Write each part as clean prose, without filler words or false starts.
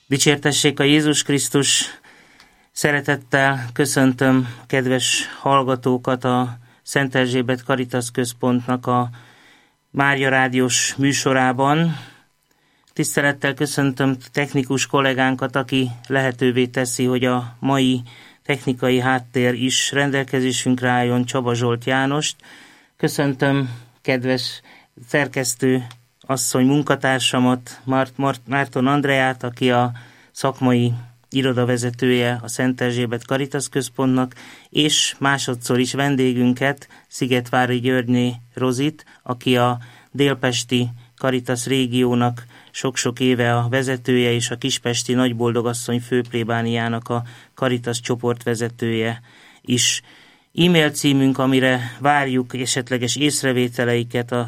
Dicsértessék a Jézus Krisztus! Szeretettel köszöntöm a kedves hallgatókat a Szent Erzsébet Caritas Központnak a Mária Rádiós műsorában. Tisztelettel köszöntöm technikus kollégánkat, aki lehetővé teszi, hogy a mai technikai háttér is rendelkezésünkre álljon, Csaba Zsolt Jánost. Köszöntöm kedves szerkesztő asszony munkatársamat, Márton Andreát, aki a szakmai irodavezetője a Szent Erzsébet Caritas Központnak, és másodszor is vendégünket, Szigetvári Györgyné Rozit, aki a délpesti Caritas régiónak sok-sok éve a vezetője, és a kispesti Nagyboldogasszony főplébániának a Caritas csoportvezetője is. E-mail címünk, amire várjuk esetleges észrevételeiket, a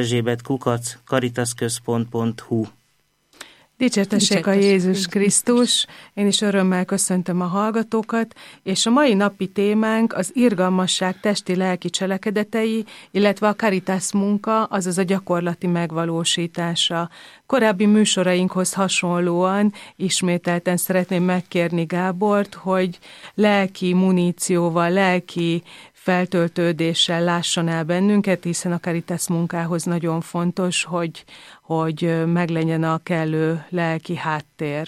szenterzsébet@caritasközpont.hu. Dicsértessék a Jézus Krisztus! Én is örömmel köszöntöm a hallgatókat, és a mai napi témánk az irgalmasság testi-lelki cselekedetei, illetve a Caritas munka, azaz a gyakorlati megvalósítása. Korábbi műsorainkhoz hasonlóan ismételten szeretném megkérni Gábort, hogy lelki munícióval, lelki feltöltődéssel lásson el bennünket, hiszen a Caritas munkához nagyon fontos, hogy meglegyen a kellő lelki háttér.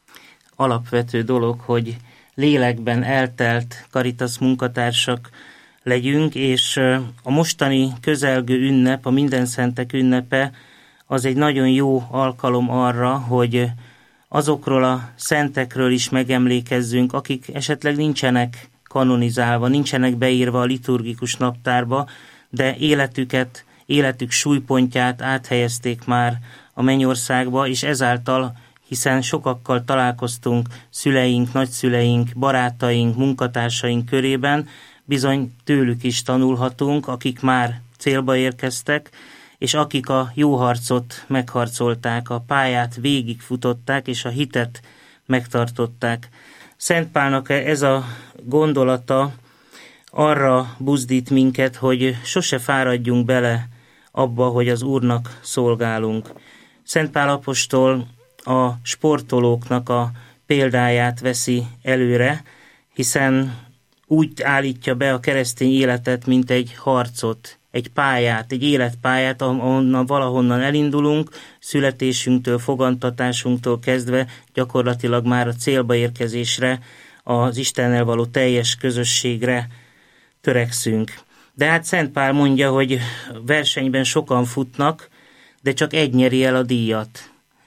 Alapvető dolog, hogy lélekben eltelt Caritas munkatársak legyünk, és a mostani közelgő ünnep, a Mindenszentek ünnepe, az egy nagyon jó alkalom arra, hogy azokról a szentekről is megemlékezzünk, akik esetleg nincsenek kanonizálva, nincsenek beírva a liturgikus naptárba, de életük súlypontját áthelyezték már a mennyországba, és ezáltal, hiszen sokakkal találkoztunk szüleink, nagyszüleink, barátaink, munkatársaink körében, bizony tőlük is tanulhatunk, akik már célba érkeztek, és akik a jó harcot megharcolták, a pályát végigfutották, és a hitet megtartották. Szent Pálnak ez a gondolata arra buzdít minket, hogy sose fáradjunk bele abba, hogy az Úrnak szolgálunk. Szent Pál apostol a sportolóknak a példáját veszi előre, hiszen úgy állítja be a keresztény életet, mint egy harcot, egy pályát, egy életpályát, ahonnan valahonnan elindulunk, születésünktől, fogantatásunktól kezdve gyakorlatilag már a célba érkezésre, az Istennel való teljes közösségre törekszünk. De hát Szent Pál mondja, hogy versenyben sokan futnak, de csak egy nyeri el a díjat.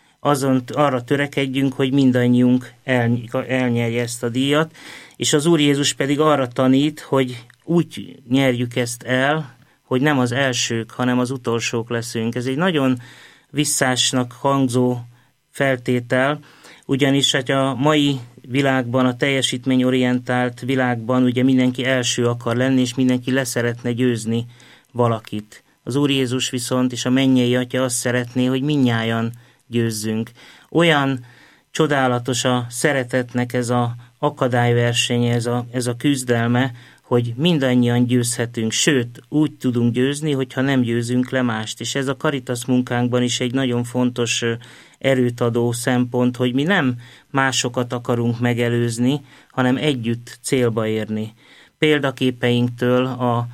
Arra törekedjünk, hogy mindannyiunk elnyerje ezt a díjat, és az Úr Jézus pedig arra tanít, hogy úgy nyerjük ezt el, hogy nem az elsők, hanem az utolsók leszünk. Ez egy nagyon visszásnak hangzó feltétel, ugyanis hogy a mai világban, a teljesítményorientált világban ugye mindenki első akar lenni, és mindenki leszeretne győzni valakit. Az Úr Jézus viszont, és a mennyei Atya azt szeretné, hogy mindnyájan győzzünk. Olyan csodálatos a szeretetnek ez a akadályversenye, ez a küzdelme, hogy mindannyian győzhetünk, sőt, úgy tudunk győzni, hogyha nem győzünk le mást. És ez a Caritas munkánkban is egy nagyon fontos erőt adó szempont, hogy mi nem másokat akarunk megelőzni, hanem együtt célba érni. Példaképeinktől, a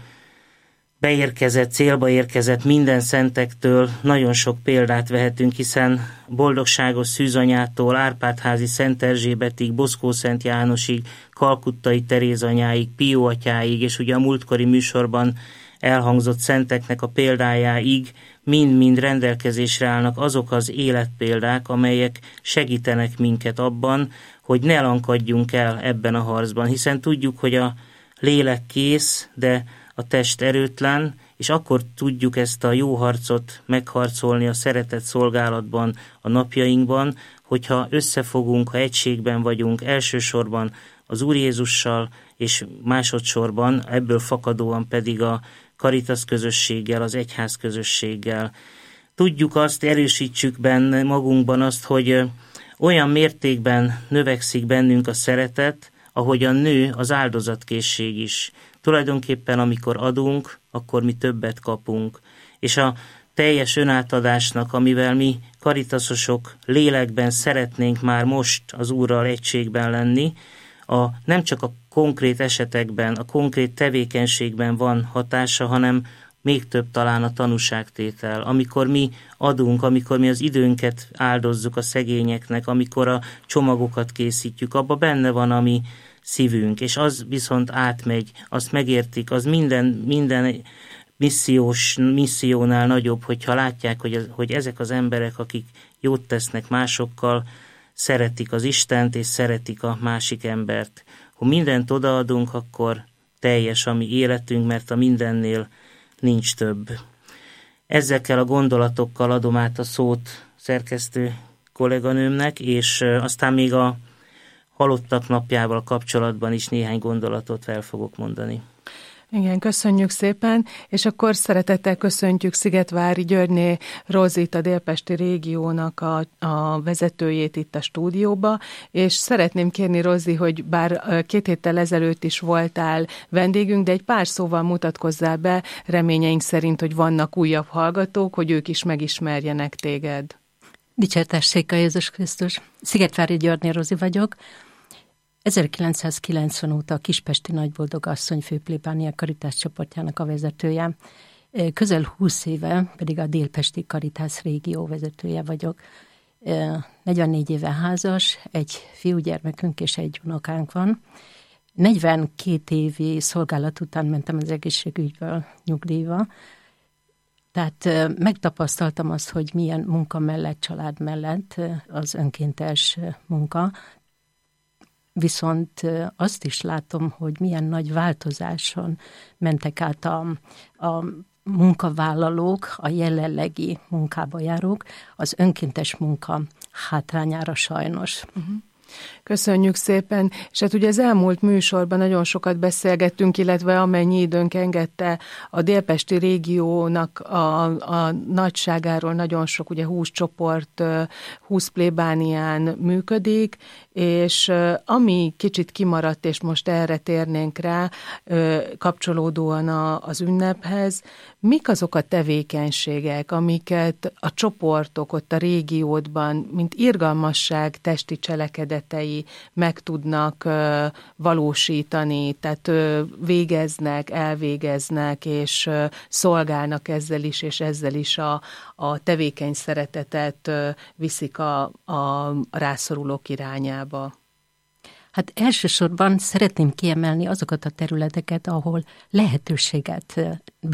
célba érkezett minden szentektől nagyon sok példát vehetünk, hiszen Boldogságos Szűzanyától, Árpád-házi Szent Erzsébetig, Boszkó Szent Jánosig, Kalkuttai Teréz anyáig, Pió atyáig, és ugye a múltkori műsorban elhangzott szenteknek a példájáig mind-mind rendelkezésre állnak azok az életpéldák, amelyek segítenek minket abban, hogy ne lankadjunk el ebben a harcban, hiszen tudjuk, hogy a lélek kész, de a test erőtlen, és akkor tudjuk ezt a jó harcot megharcolni a szeretet szolgálatban, a napjainkban, hogyha összefogunk, ha egységben vagyunk, elsősorban az Úr Jézussal, és másodszorban ebből fakadóan pedig a Caritas közösséggel, az egyház közösséggel. Tudjuk azt, erősítsük benne magunkban azt, hogy olyan mértékben növekszik bennünk a szeretet, ahogyan nő az áldozatkészség is. Tulajdonképpen amikor adunk, akkor mi többet kapunk. És a teljes önátadásnak, amivel mi karitaszosok lélekben szeretnénk már most az Úrral egységben lenni, nem csak a konkrét esetekben, a konkrét tevékenységben van hatása, hanem még több talán a tanúságtétel. Amikor mi adunk, amikor mi az időnket áldozzuk a szegényeknek, amikor a csomagokat készítjük, abban benne van a mi szívünk, és az viszont átmegy, azt megértik, az minden missziónál nagyobb, hogyha látják, hogy ezek az emberek, akik jót tesznek másokkal, szeretik az Istent, és szeretik a másik embert. Ha mindent odaadunk, akkor teljes a mi életünk, mert a mindennél nincs több. Ezekkel a gondolatokkal adom át a szót szerkesztő kolléganőmnek, és aztán még a halottak napjával kapcsolatban is néhány gondolatot fel fogok mondani. Igen, köszönjük szépen, és akkor szeretettel köszöntjük Szigetvári Györgyné Rozit, a délpesti régiónak a vezetőjét itt a stúdióba, és szeretném kérni, Rozi, hogy bár 2 héttel ezelőtt is voltál vendégünk, de egy pár szóval mutatkozzál be, reményeink szerint, hogy vannak újabb hallgatók, hogy ők is megismerjenek téged. Dicsértessék a Jézus Krisztus! Szigetvári Györgyné Rozi vagyok. 1990 óta a Kispesti Nagyboldog Asszony főplébánia Karitás csoportjának a vezetője. Közel 20 éve pedig a délpesti Karitás régió vezetője vagyok. 44 éve házas, egy fiúgyermekünk és egy unokánk van. 42 évi szolgálat után mentem az egészségügyből nyugdíjba. Tehát megtapasztaltam azt, hogy milyen munka mellett, család mellett az önkéntes munka. Viszont azt is látom, hogy milyen nagy változáson mentek át a munkavállalók, a jelenlegi munkába járók, az önkéntes munka hátrányára sajnos. Köszönjük szépen, és hát ugye az elmúlt műsorban nagyon sokat beszélgettünk, illetve amennyi időnk engedte a délpesti régiónak a nagyságáról, nagyon sok ugye 20 csoport, 20 plébánián működik, és ami kicsit kimaradt, és most erre térnénk rá, kapcsolódóan az ünnephez, mik azok a tevékenységek, amiket a csoportok ott a régiódban, mint irgalmasság testi cselekedetei meg tudnak valósítani, tehát elvégeznek, és szolgálnak ezzel is, és ezzel is a tevékeny szeretetet viszik a rászorulók irányába? Hát elsősorban szeretném kiemelni azokat a területeket, ahol lehetőséget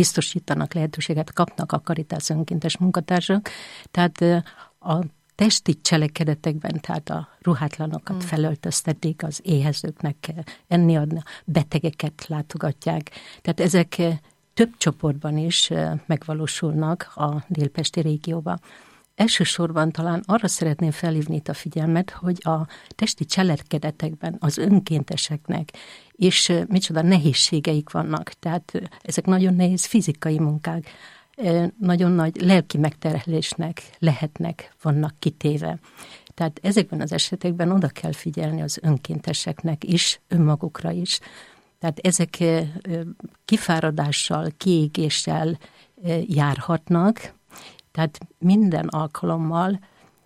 kapnak a Karitás önkéntes munkatársak. Tehát a testi cselekedetekben, tehát a ruhátlanokat felöltöztetik, az éhezőknek enni adni, betegeket látogatják. Tehát ezek több csoportban is megvalósulnak a délpesti régióban. Elsősorban talán arra szeretném felhívni itt a figyelmet, hogy a testi cselekedetekben az önkénteseknek és micsoda nehézségeik vannak. Tehát ezek nagyon nehéz fizikai munkák, nagyon nagy lelki megterhelésnek vannak kitéve. Tehát ezekben az esetekben oda kell figyelni az önkénteseknek is, önmagukra is. Tehát ezek kifáradással, kiégéssel járhatnak, tehát minden alkalommal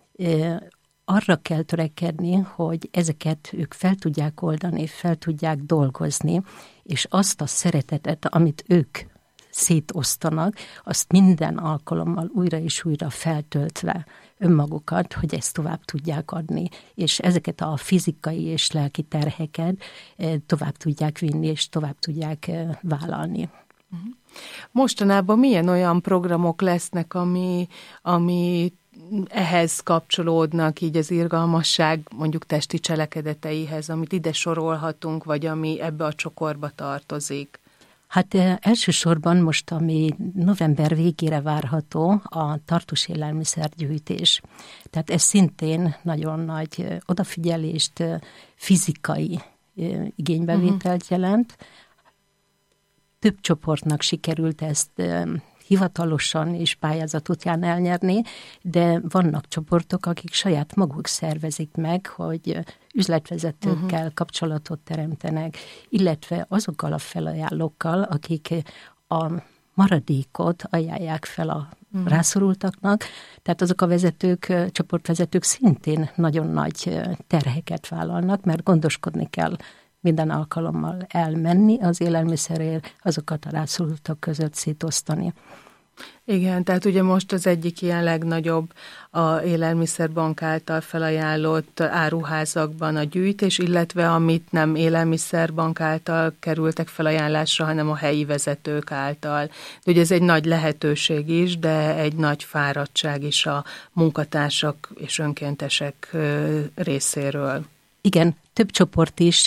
arra kell törekedni, hogy ezeket ők fel tudják oldani, fel tudják dolgozni, és azt a szeretetet, amit ők szétosztanak, azt minden alkalommal újra és újra feltöltve önmagukat, hogy ezt tovább tudják adni, és ezeket a fizikai és lelki terheket tovább tudják vinni, és tovább tudják vállalni. Mostanában milyen olyan programok lesznek, ami ehhez kapcsolódnak, így az irgalmasság mondjuk testi cselekedeteihez, amit ide sorolhatunk, vagy ami ebbe a csokorba tartozik? Hát elsősorban most, ami november végére várható, a tartós élelmiszergyűjtés. Tehát ez szintén nagyon nagy odafigyelést, fizikai igénybevételt jelent. Több csoportnak sikerült ezt hivatalosan és pályázat útján elnyerni, de vannak csoportok, akik saját maguk szervezik meg, hogy üzletvezetőkkel kapcsolatot teremtenek, illetve azokkal a felajánlókkal, akik a maradékot ajánlják fel a rászorultaknak, tehát azok a vezetők, csoportvezetők szintén nagyon nagy terheket vállalnak, mert gondoskodni kell minden alkalommal elmenni az élelmiszerért, azokat a rászorultak között szétosztani. Igen, tehát ugye most az egyik ilyen legnagyobb a élelmiszerbank által felajánlott áruházakban a gyűjtés, illetve amit nem élelmiszerbank által kerültek felajánlásra, hanem a helyi vezetők által. De ugye ez egy nagy lehetőség is, de egy nagy fáradtság is a munkatársak és önkéntesek részéről. Igen, több csoport is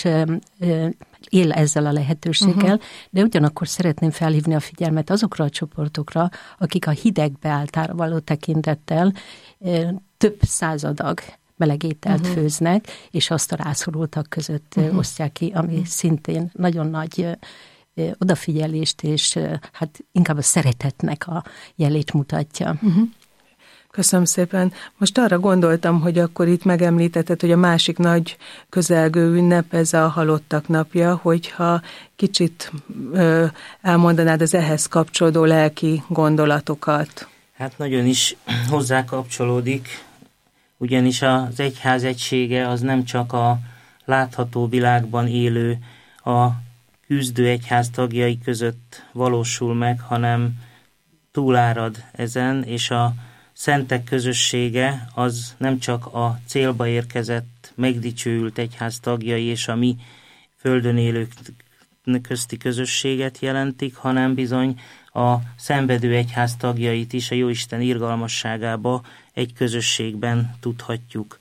él ezzel a lehetőséggel, de ugyanakkor szeretném felhívni a figyelmet azokra a csoportokra, akik a hideg beálltára való tekintettel több századag melegételt főznek, és azt a rászorultak között osztják ki, ami szintén nagyon nagy odafigyelést, és hát inkább a szeretetnek a jelét mutatja. Köszönöm szépen. Most arra gondoltam, hogy akkor itt megemlítetted, hogy a másik nagy közelgő ünnep, ez a Halottak napja, hogyha kicsit elmondanád az ehhez kapcsolódó lelki gondolatokat. Hát nagyon is hozzá kapcsolódik, ugyanis az egyház egysége az nem csak a látható világban élő, a küzdő egyház tagjai között valósul meg, hanem túlárad ezen, és a szentek közössége az nem csak a célba érkezett, megdicsőült egyház tagjai és a mi földön élők közti közösséget jelentik, hanem bizony a szenvedő egyház tagjait is a Jóisten irgalmasságába egy közösségben tudhatjuk.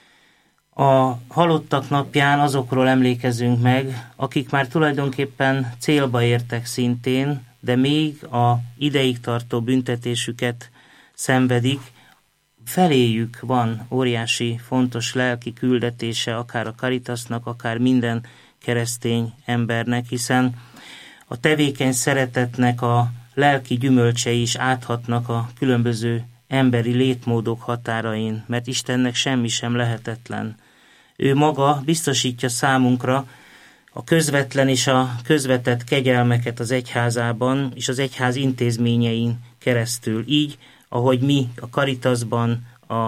A halottak napján azokról emlékezünk meg, akik már tulajdonképpen célba értek szintén, de még a ideig tartó büntetésüket szenvedik. Feléjük van óriási, fontos lelki küldetése, akár a Caritasnak, akár minden keresztény embernek, hiszen a tevékeny szeretetnek a lelki gyümölcsei is áthatnak a különböző emberi létmódok határain, mert Istennek semmi sem lehetetlen. Ő maga biztosítja számunkra a közvetlen és a közvetett kegyelmeket az egyházában és az egyház intézményein keresztül. Így, ahogy mi a Caritasban, az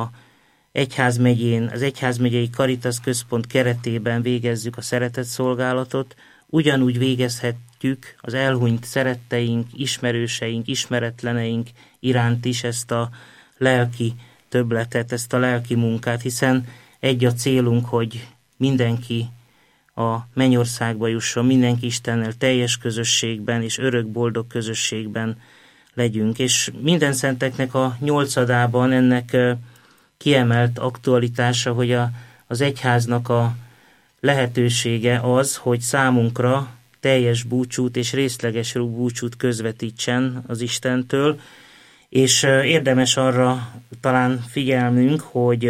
Egyházmegyei Caritas Központ keretében végezzük a szeretetszolgálatot, ugyanúgy végezhetjük az elhunyt szeretteink, ismerőseink, ismeretleneink iránt is ezt a lelki többletet, ezt a lelki munkát, hiszen egy a célunk, hogy mindenki a mennyországba jusson, mindenki Istennel teljes közösségben és örök boldog közösségben legyünk. És minden szenteknek a 8. ennek kiemelt aktualitása, hogy az egyháznak a lehetősége az, hogy számunkra teljes búcsút és részleges búcsút közvetítsen az Istentől, és érdemes arra talán figyelnünk, hogy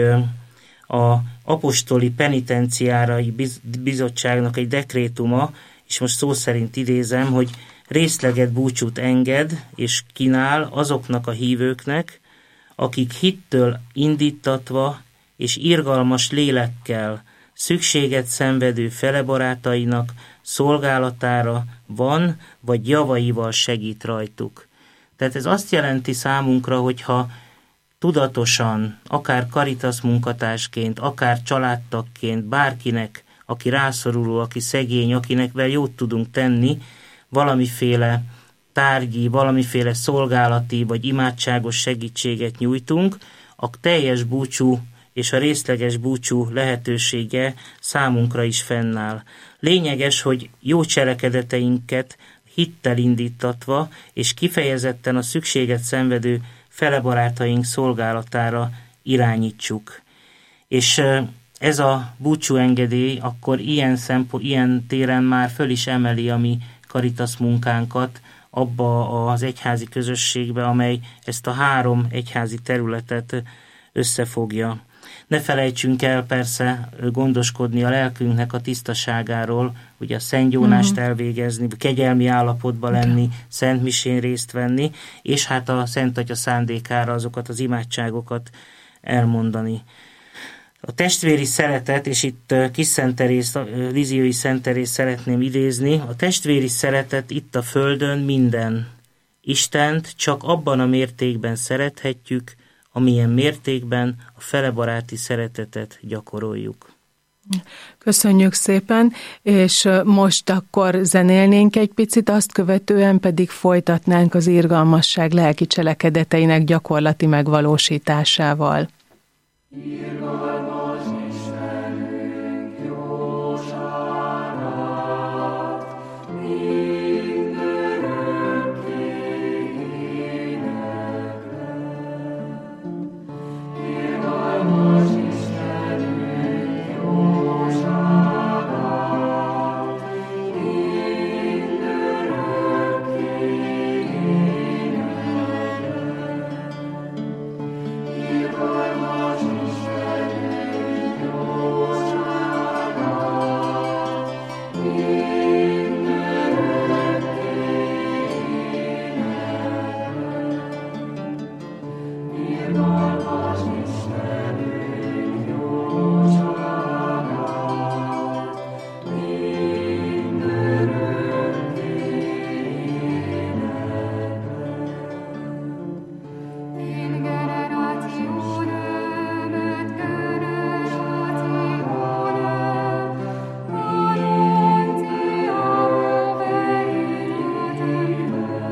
a apostoli penitenciárai bizottságnak egy dekrétuma, és most szó szerint idézem, hogy részleget búcsút enged és kínál azoknak a hívőknek, akik hittől indítatva és irgalmas lélekkel szükséget szenvedő felebarátainak szolgálatára van, vagy javaival segít rajtuk. Tehát ez azt jelenti számunkra, hogyha tudatosan, akár Caritas munkatársként, akár családtagként, bárkinek, aki rászoruló, aki szegény, akinek jót tudunk tenni, valamiféle tárgyi, valamiféle szolgálati vagy imádságos segítséget nyújtunk, a teljes búcsú és a részleges búcsú lehetősége számunkra is fennáll. Lényeges, hogy jó cselekedeteinket hittel indítatva és kifejezetten a szükséget szenvedő felebarátaink szolgálatára irányítsuk. És ez a búcsúengedély akkor ilyen téren már föl is emeli a mi Caritas munkánkat abba az egyházi közösségbe, amely ezt a 3 egyházi területet összefogja. Ne felejtsünk el persze gondoskodni a lelkünknek a tisztaságáról, ugye a szentgyónást elvégezni, kegyelmi állapotba lenni, szentmisén részt venni, és hát a Szent Atya szándékára azokat az imádságokat elmondani. A testvéri szeretet, és itt Kis Szent Teréz, Liziói Szent Teréz szeretném idézni, a testvéri szeretet itt a földön minden, Istent csak abban a mértékben szerethetjük, amilyen mértékben a felebaráti szeretetet gyakoroljuk. Köszönjük szépen, és most akkor zenélnénk egy picit, azt követően pedig folytatnánk az irgalmasság lelki cselekedeteinek gyakorlati megvalósításával. Irgalmas Istenünk, jóságát mindörökké éneklem. Irgalmas Istenünk, jóságát mindörökké éneklem. Irgalmas Istenünk, jóságát mindörökké éneklem. Irgalmas Istenünk, jóságát mindörökké éneklem. In generationem et generationem voluntiam obediatem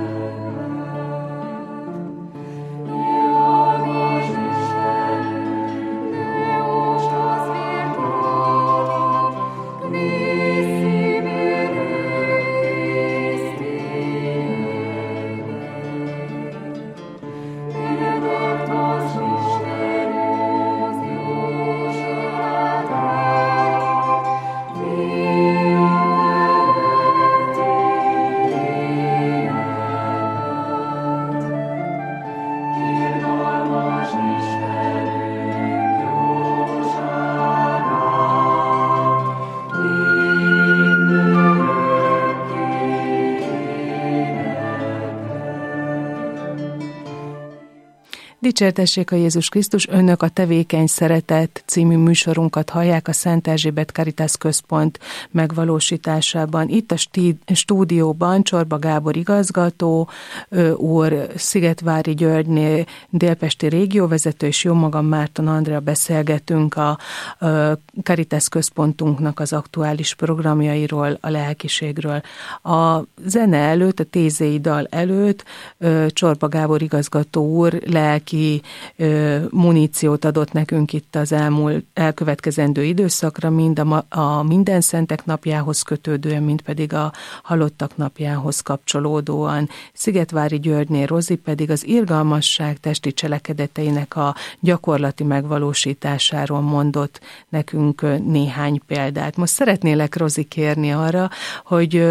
Dicsértessék a Jézus Krisztus, önök a Tevékeny Szeretet című műsorunkat hallják a Szent Erzsébet Caritas Központ megvalósításában. Itt a stúdióban Csorba Gábor igazgató úr, Szigetvári Györgyné délpesti régióvezető, és jó magam Márton Andrea beszélgetünk a Caritas Központunknak az aktuális programjairól, a lelkiségről. A zene előtt, a tézéi dal előtt Csorba Gábor igazgató úr lelki muníciót adott nekünk itt az elkövetkezendő időszakra, mind a Minden Szentek napjához kötődően, mind pedig a Halottak napjához kapcsolódóan. Szigetvári Györgyné Rozi pedig az irgalmasság testi cselekedeteinek a gyakorlati megvalósításáról mondott nekünk néhány példát. Most szeretnélek, Rozi, kérni arra, hogy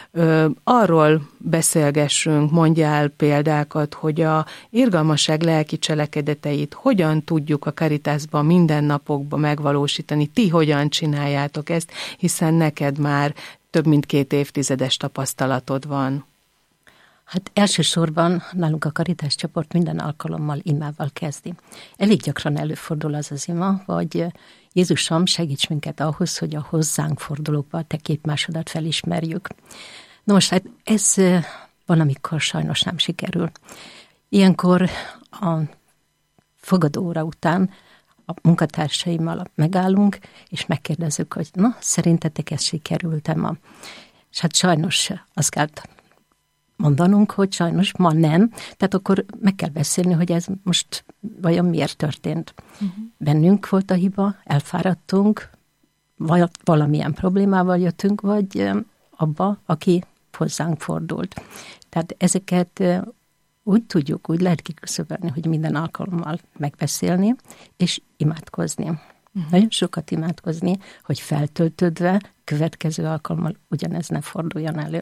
arról beszélgessünk, mondjál példákat, hogy a irgalmasság lelki cselekedeteit hogyan tudjuk a Caritasban mindennapokban megvalósítani. Ti hogyan csináljátok ezt, hiszen neked már több mint 2 évtizedes tapasztalatod van. Hát elsősorban nálunk a Caritas csoport minden alkalommal imával kezdi. Elég gyakran előfordul az ima, hogy Jézusom, segíts minket ahhoz, hogy a hozzánk fordulókba a te képmásodat felismerjük. Na most hát ez van, amikor sajnos nem sikerül. Ilyenkor a fogadóóra után a munkatársaimmal megállunk, és megkérdezzük, hogy na, szerintetek ez sikerült-e ma? És hát sajnos azt kell mondanunk, hogy sajnos ma nem, tehát akkor meg kell beszélni, hogy ez most vajon miért történt. Bennünk volt a hiba, elfáradtunk, vagy valamilyen problémával jöttünk, vagy abba, aki hozzánk fordult. Tehát ezeket úgy tudjuk, úgy lehet kiküszöbölni, hogy minden alkalommal megbeszélni, és imádkozni. Nagyon sokat imádkozni, hogy feltöltődve következő alkalommal ugyanez ne forduljon elő.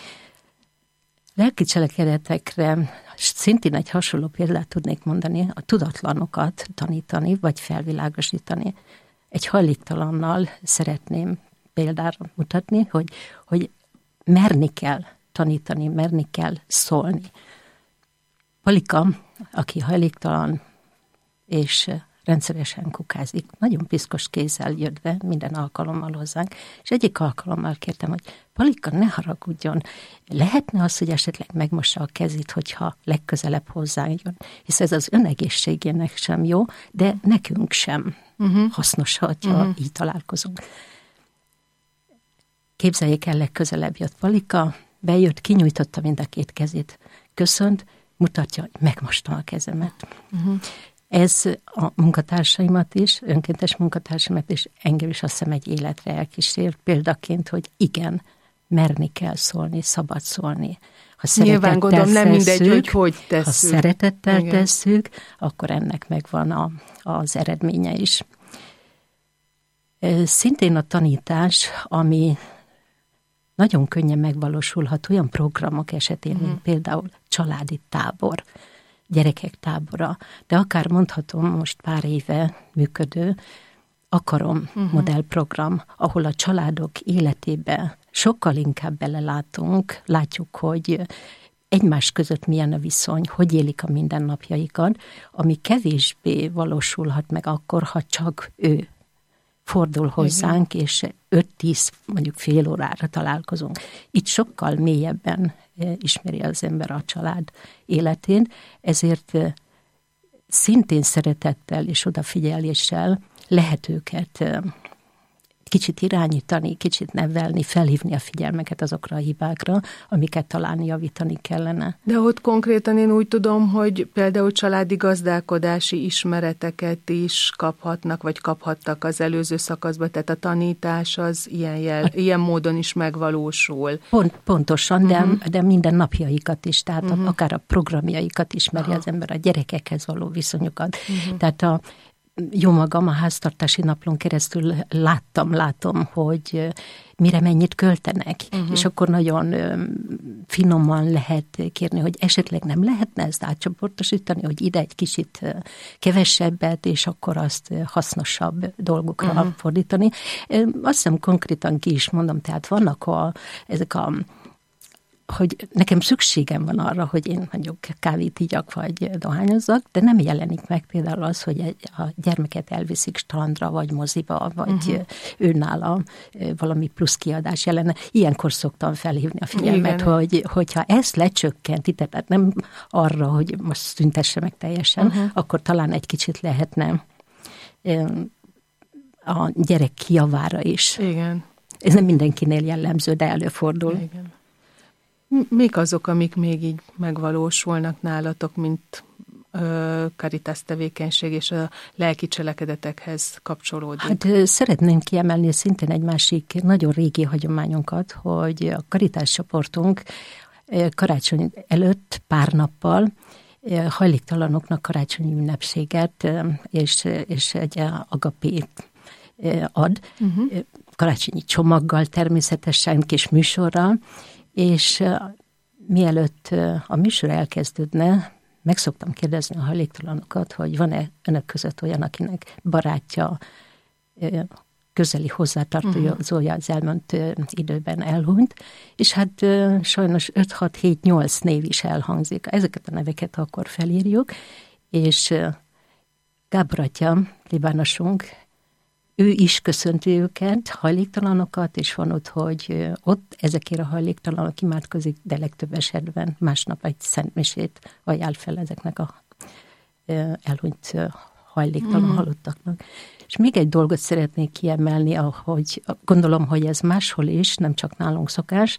Lelki cselekedetekre szintén egy hasonló példát tudnék mondani, a tudatlanokat tanítani, vagy felvilágosítani. Egy hajléktalannal szeretném példára mutatni, hogy merni kell tanítani, merni kell szólni. Palika, aki hajléktalan, és rendszeresen kukázik, nagyon piszkos kézzel jött be minden alkalommal hozzánk, és egyik alkalommal kértem, hogy Palika, ne haragudjon, lehetne az, hogy esetleg megmossa a kezét, hogyha legközelebb hozzánk jön, hisz ez az önegészségének sem jó, de nekünk sem hasznos, hogyha így találkozunk. Képzeljék el, legközelebb jött Palika, bejött, kinyújtotta mind a két kezét, köszönt, mutatja, hogy megmostam a kezemet. Ez a munkatársaimat is, önkéntes munkatársaimat is, engem is azt hiszem egy életre elkísér, példaként, hogy igen, merni kell szólni, szabad szólni. Ha nyilván gondolom, nem mindegy, hogy tesszük. Ha szeretettel tesszük, akkor ennek megvan az eredménye is. Szintén a tanítás, ami nagyon könnyen megvalósulhat olyan programok esetén, mint például családi tábor, gyerekek tábora, de akár mondhatom most pár éve működő Akarom modellprogram, ahol a családok életébe sokkal inkább belelátunk, látjuk, hogy egymás között milyen a viszony, hogy élik a mindennapjaikat, ami kevésbé valósulhat meg akkor, ha csak ő fordul hozzánk, és 5-10, mondjuk fél órára találkozunk. Itt sokkal mélyebben ismeri az ember a család életén, ezért szintén szeretettel és odafigyeléssel lehet őket kicsit irányítani, kicsit nevelni, felhívni a figyelmeket azokra a hibákra, amiket talán javítani kellene. De ott konkrétan én úgy tudom, hogy például családi gazdálkodási ismereteket is kaphatnak, vagy kaphattak az előző szakaszban, tehát a tanítás az ilyen módon is megvalósul. Pontosan, de minden napjaikat is, tehát akár a programjaikat ismeri az ember, a gyerekekhez való viszonyukat. Tehát jó magam a háztartási naplón keresztül látom, hogy mire mennyit költenek, és akkor nagyon finoman lehet kérni, hogy esetleg nem lehetne ezt átcsoportosítani, hogy ide egy kicsit kevesebbet, és akkor azt hasznosabb dolgokra fordítani. Azt hiszem konkrétan ki is mondom, tehát vannak ezek hogy nekem szükségem van arra, hogy én mondjuk kávét igyak, vagy dohányozzak, de nem jelenik meg például az, hogy a gyermeket elviszik strandra, vagy moziba, vagy őnála valami plusz kiadás jelenne. Ilyenkor szoktam felhívni a figyelmet, hogyha ezt lecsökkenti, tehát nem arra, hogy most szüntesse meg teljesen, akkor talán egy kicsit lehetne a gyerek javára is. Igen. Ez nem mindenkinél jellemző, de előfordul. Igen. Mik azok, amik még így megvalósulnak nálatok, mint Caritas tevékenység és a lelki cselekedetekhez kapcsolódik? Hát szeretném kiemelni szintén egy másik nagyon régi hagyományunkat, hogy a Caritas csoportunk karácsony előtt pár nappal hajléktalanoknak karácsonyi ünnepséget és egy agapét ad, karácsonyi csomaggal természetesen, kis műsorral, és mielőtt a műsor elkezdődne, meg szoktam kérdezni a hajléktalanokat, hogy van-e önök között olyan, akinek barátja, közeli hozzátartozója az elmúlt időben elhunyt, és hát sajnos 5-6-7-8 név is elhangzik. Ezeket a neveket akkor felírjuk, és Gábor atya, plébánosunk, ő is köszönti őket, hajléktalanokat, és van ott, hogy ott ezekért a hajléktalanok imádkozik, de legtöbb esetben másnap egy szentmisét ajánl fel ezeknek a elhunyt hajléktalan halottaknak. És még egy dolgot szeretnék kiemelni, ahogy gondolom, hogy ez máshol is, nem csak nálunk szokás,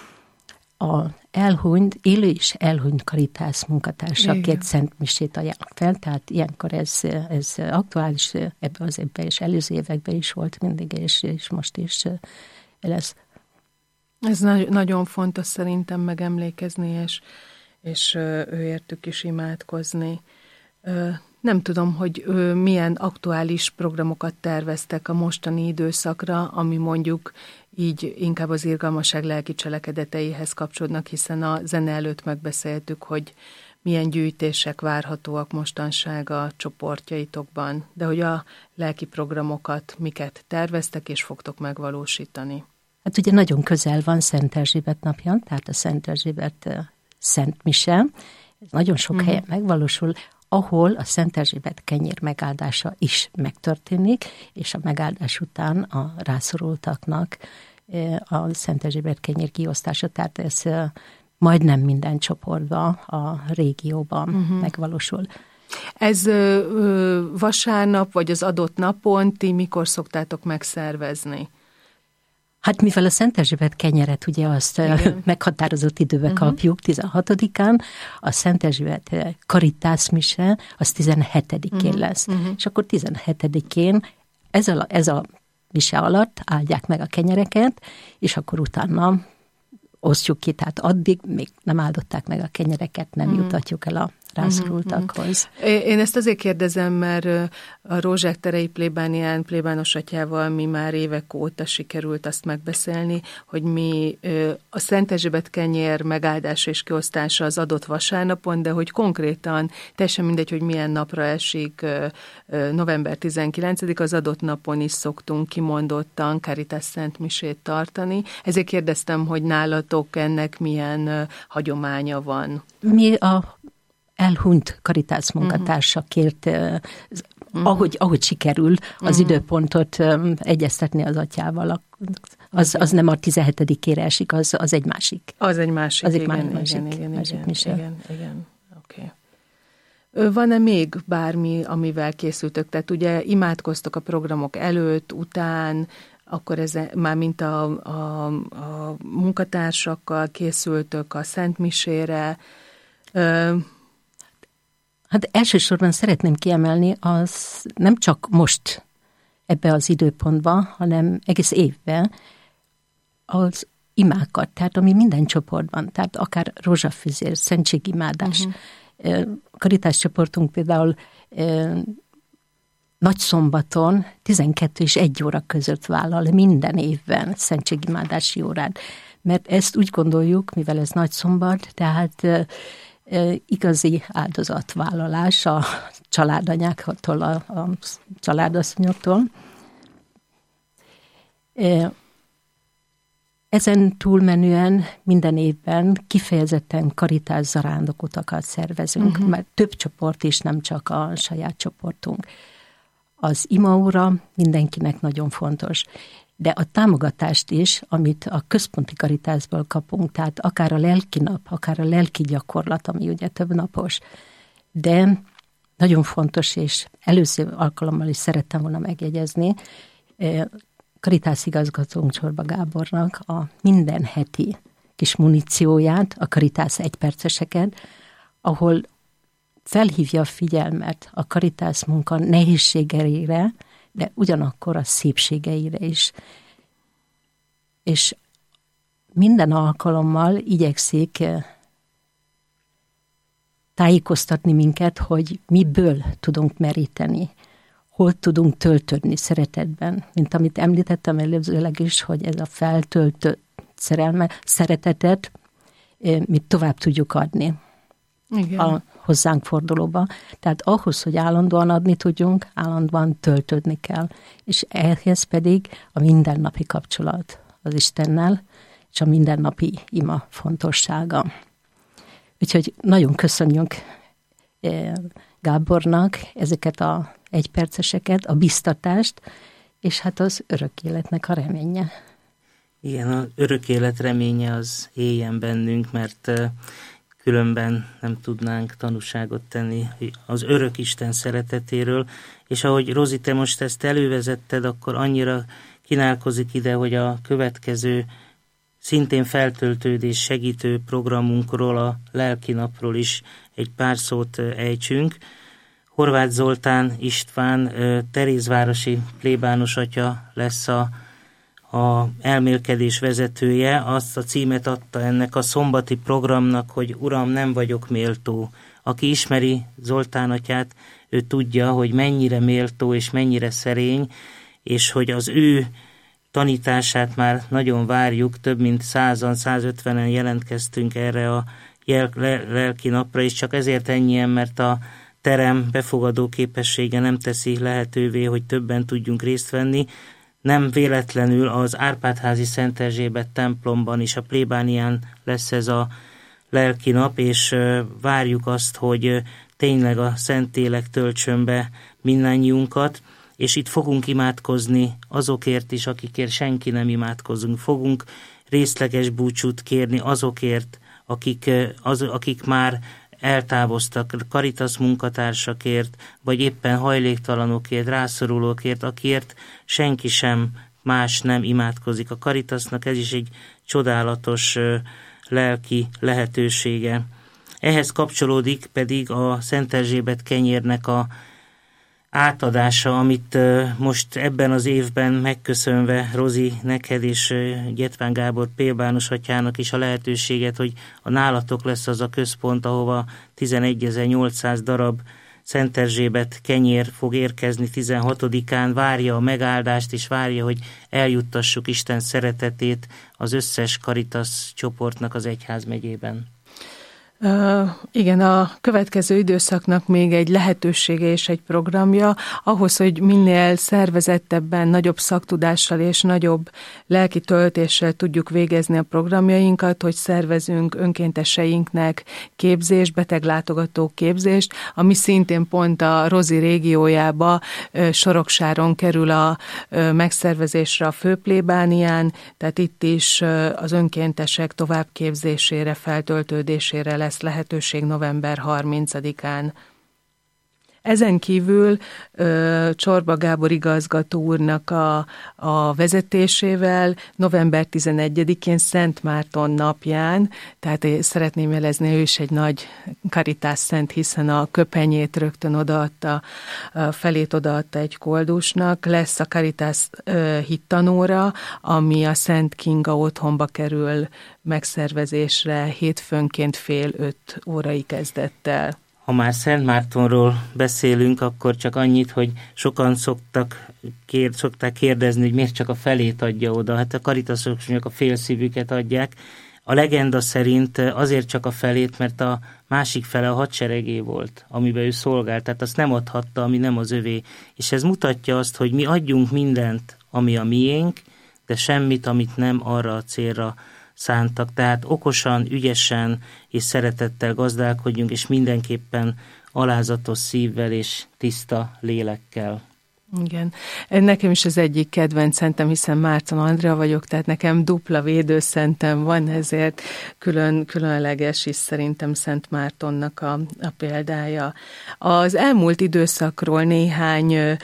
a élő és elhunyt Caritas munkatársakért szentmisét ajánlnak fel, tehát ilyenkor ez aktuális ebben az évben és előző években is volt mindig, és most is lesz. Ez nagyon fontos szerintem megemlékezni, és őértük is imádkozni. Nem tudom, hogy milyen aktuális programokat terveztek a mostani időszakra, ami mondjuk így inkább az irgalmasság lelki cselekedeteihez kapcsolódnak, hiszen a zene előtt megbeszéltük, hogy milyen gyűjtések várhatóak mostanság a csoportjaitokban, de hogy a lelki programokat miket terveztek és fogtok megvalósítani. Hát ugye nagyon közel van Szent Erzsébet napja, tehát a Szent Erzsébet Szent Mise, ez nagyon sok helyen megvalósul. ahol a Szent Erzsébet kenyér megáldása is megtörténik, és a megáldás után a rászorultaknak a Szent Erzsébet kenyér kiosztása, tehát ez majdnem minden csoportban, a régióban megvalósul. Ez vasárnap, vagy az adott napon ti mikor szoktátok megszervezni? Hát mivel a Szent Erzsébet kenyeret ugye azt meghatározott időbe kapjuk, 16-án, a Szent Erzsébet karitászmise az 17-én lesz. És akkor 17-én ez a mise alatt áldják meg a kenyereket, és akkor utána osztjuk ki, tehát addig még nem áldották meg a kenyereket, nem jutatjuk el a rászorultakhoz. Én ezt azért kérdezem, mert a Rózsák terei plébános atyával mi már évek óta sikerült azt megbeszélni, hogy mi a Szent Erzsébet kenyér megáldása és kiosztása az adott vasárnapon, de hogy konkrétan teljesen mindegy, hogy milyen napra esik, november 19, az adott napon is szoktunk kimondottan Caritas Szent Misét tartani. Ezért kérdeztem, hogy nálatok ennek milyen hagyománya van. Mi a elhunyt Caritas munkatársakért, ahogy sikerül az időpontot egyeztetni az atyával, az nem a 17-ére esik, az egy másik. Az egy másik, igen. Oké. Van-e még bármi, amivel készültök? Tehát ugye imádkoztok a programok előtt, után, akkor ez már mint a munkatársakkal készültök a Szent Misére. Hát elsősorban szeretném kiemelni, az nem csak most ebbe az időpontban, hanem egész évben az imákat, tehát ami minden csoportban, tehát akár rózsafűzés, szentségimádás. Karitás csoportunk például Nagyszombaton 12 és 1 óra között vállal minden évben szentségimádási órát. Mert ezt úgy gondoljuk, mivel ez Nagyszombat, tehát igazi áldozatvállalás a családanyáktól, a családasszonyoktól. Ezen túlmenően minden évben kifejezetten karitás zarándokutakat szervezünk, mert több csoport is, nem csak a saját csoportunk. Az imaóra mindenkinek nagyon fontos, de a támogatást is, amit a központi karitásból kapunk, tehát akár a lelki nap, akár a lelki gyakorlat, ami ugye több napos, de nagyon fontos, és előző alkalommal is szerettem volna megjegyezni, Caritas igazgatónk Csorba Gábornak a minden heti kis munícióját, a Caritas egyperceseket, ahol felhívja a figyelmet a Caritas munka nehézségeire, de ugyanakkor a szépségeire is. És minden alkalommal igyekszik tájékoztatni minket, hogy miből tudunk meríteni, hol tudunk töltődni szeretetben. Mint amit említettem előzőleg is, hogy ez a feltöltött szeretetet mi tovább tudjuk adni. Igen. A hozzánk fordulóba. Tehát ahhoz, hogy állandóan adni tudjunk, állandóan töltődni kell. És ehhez pedig a mindennapi kapcsolat az Istennel, és a mindennapi ima fontossága. Úgyhogy nagyon köszönjük Gábornak ezeket a egyperceseket, a biztatást, és hát az örök életnek a reménye. Igen, az örök élet reménye az éljen bennünk, mert különben nem tudnánk tanúságot tenni az örök Isten szeretetéről, és ahogy Rozi, te most ezt elővezetted, akkor annyira kínálkozik ide, hogy a következő szintén feltöltődés segítő programunkról, a lelki napról is egy pár szót ejtsünk. Horváth Zoltán István Terézvárosi plébános atya lesz a elmélkedés vezetője. Azt a címet adta ennek a szombati programnak, hogy Uram, nem vagyok méltó. Aki ismeri Zoltán atyát, ő tudja, hogy mennyire méltó és mennyire szerény, és hogy az ő tanítását már nagyon várjuk, több mint 100-150-en jelentkeztünk erre a lelki napra, és csak ezért ennyien, mert a terem befogadó képessége nem teszi lehetővé, hogy többen tudjunk részt venni. Nem véletlenül az Árpád-házi Szent Erzsébet templomban is, a plébánián lesz ez a lelki nap, és várjuk azt, hogy tényleg a Szentlélek töltsön be mindannyiunkat, és itt fogunk imádkozni azokért is, akikért senki nem imádkozunk. Fogunk részleges búcsút kérni azokért, akik már eltávoztak, Caritas munkatársakért, vagy éppen hajléktalanokért, rászorulókért, akiért senki sem más nem imádkozik. A Caritasnak ez is egy csodálatos lelki lehetősége. Ehhez kapcsolódik pedig a Szent Erzsébet kenyérnek a átadása, amit most ebben az évben megköszönve Rozi, neked és Gyetván Gábor plébános atyának is a lehetőséget, hogy a nálatok lesz az a központ, ahova 11.800 darab Szent Erzsébet kenyér fog érkezni 16-án, várja a megáldást, és várja, hogy eljuttassuk Isten szeretetét az összes Caritas csoportnak az egyházmegyében. Igen, a következő időszaknak még egy lehetősége és egy programja, ahhoz, hogy minél szervezettebben, nagyobb szaktudással és nagyobb lelki töltéssel tudjuk végezni a programjainkat, hogy szervezünk önkénteseinknek képzést, beteglátogató képzést, ami szintén pont a Rozi régiójába Soroksáron kerül a megszervezésre a főplébánián, tehát itt is az önkéntesek továbbképzésére, feltöltődésére lesz lehetőség november 30-án. Ezen kívül Csorba Gábor igazgató úrnak a vezetésével november 11-én Szent Márton napján, tehát szeretném jelezni, ő is egy nagy Caritas szent, hiszen a köpenyét rögtön odaadta, felét odaadta egy koldusnak, lesz a Caritas hittanóra, ami a Szent Kinga otthonba kerül megszervezésre hétfőnként 4:30 kezdettel. Ha már Szent Mártonról beszélünk, akkor csak annyit, hogy sokan szokták kérdezni, hogy miért csak a felét adja oda. Hát a Caritasok csak a félszívüket adják. A legenda szerint azért csak a felét, mert a másik fele a hadseregé volt, amiben ő szolgált, tehát azt nem adhatta, ami nem az övé. És ez mutatja azt, hogy mi adjunk mindent, ami a miénk, de semmit, amit nem arra a célra szántak. Tehát okosan, ügyesen és szeretettel gazdálkodjunk, és mindenképpen alázatos szívvel és tiszta lélekkel. Igen. Nekem is az egyik kedvenc szentem, hiszen Márton Andrea vagyok, tehát nekem dupla védőszentem van, ezért különleges is szerintem Szent Mártonnak a példája. Az elmúlt időszakról néhány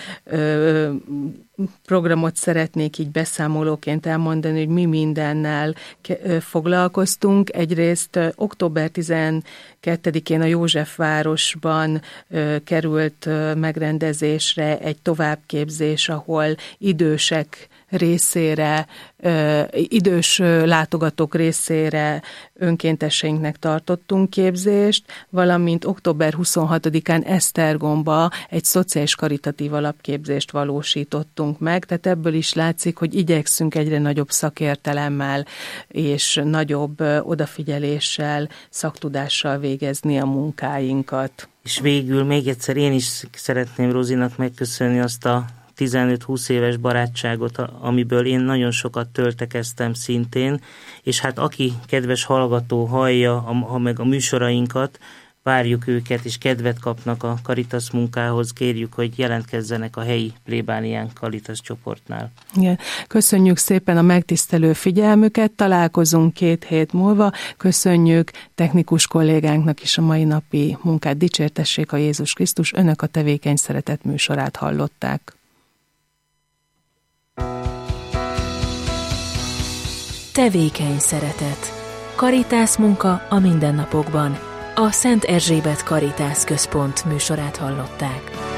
programot szeretnék így beszámolóként elmondani, hogy mi mindennel foglalkoztunk. Egyrészt október 12-én a Józsefvárosban került megrendezésre egy továbbképzés, ahol idősek részére, idős látogatók részére önkénteseinknek tartottunk képzést, valamint október 26-án Esztergomba egy szociális karitatív alapképzést valósítottunk meg, tehát ebből is látszik, hogy igyekszünk egyre nagyobb szakértelemmel és nagyobb odafigyeléssel, szaktudással végezni a munkáinkat. És végül még egyszer én is szeretném Rozinak megköszönni azt a 15-20 éves barátságot, amiből én nagyon sokat töltekeztem szintén, és hát aki kedves hallgató hallja meg a műsorainkat, várjuk őket, és kedvet kapnak a Caritas munkához, kérjük, hogy jelentkezzenek a helyi plébánián Caritas csoportnál. Igen. Köszönjük szépen a megtisztelő figyelmüket, találkozunk 2 hét múlva, köszönjük technikus kollégánknak is a mai napi munkát, dicsértessék a Jézus Krisztus, önök a Tevékeny Szeretet műsorát hallották. Tevékeny szeretet. Caritas munka a mindennapokban. A Szent Erzsébet Caritas Központ műsorát hallották.